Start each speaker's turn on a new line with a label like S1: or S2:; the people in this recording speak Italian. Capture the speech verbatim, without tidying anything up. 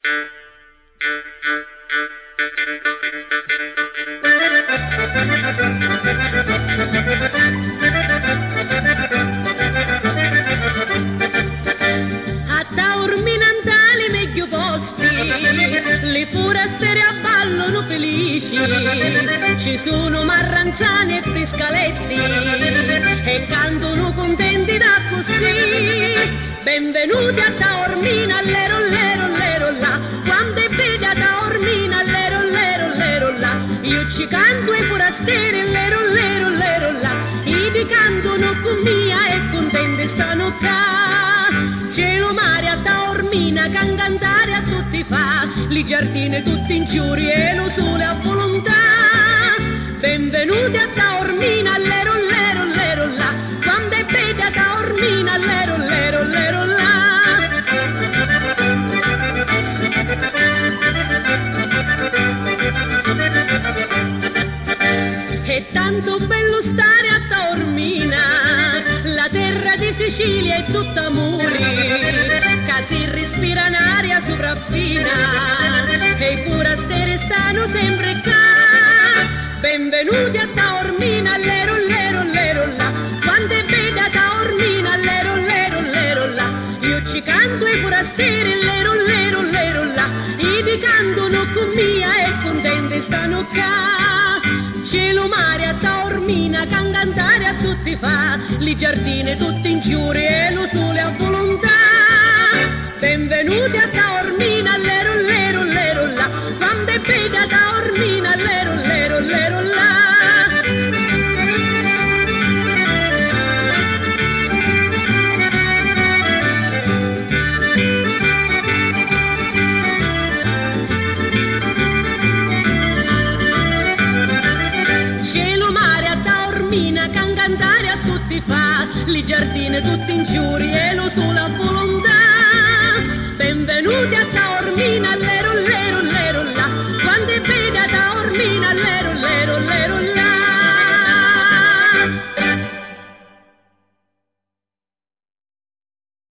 S1: A Taorminantale meglio posti, le forestiere abballano felici, ci sono marranzane e pescaletti e cantano contenti da così. Benvenuti a Taormina, lero lero lero là, quando è bella Taormina, lero lero lero là, io ci canto e forestieri, lero lero lero là, i di cantano con mia e contenti stanno qua. Cielo mare a Taormina, can cantare a tutti fa, li giardini tutti in giuri e lo sole a volontà. Benvenuti a Taormina, lero lero lero là, quando è bella Taormina, lero lero lero là. È tanto bello stare a Taormina, la terra di Sicilia è tutta muri, che si respira un'aria sopraffina e i forestieri stanno sempre qua. Benvenuti a Taormina, lero lero lero là, quando è bella Taormina, lero lero lero là, io ci canto i forestieri, lero lero lero là, i di cantano con mia e contenti stanno qua. Cielo mare a Taormina, can cantare a tutti fa, li giardini tutti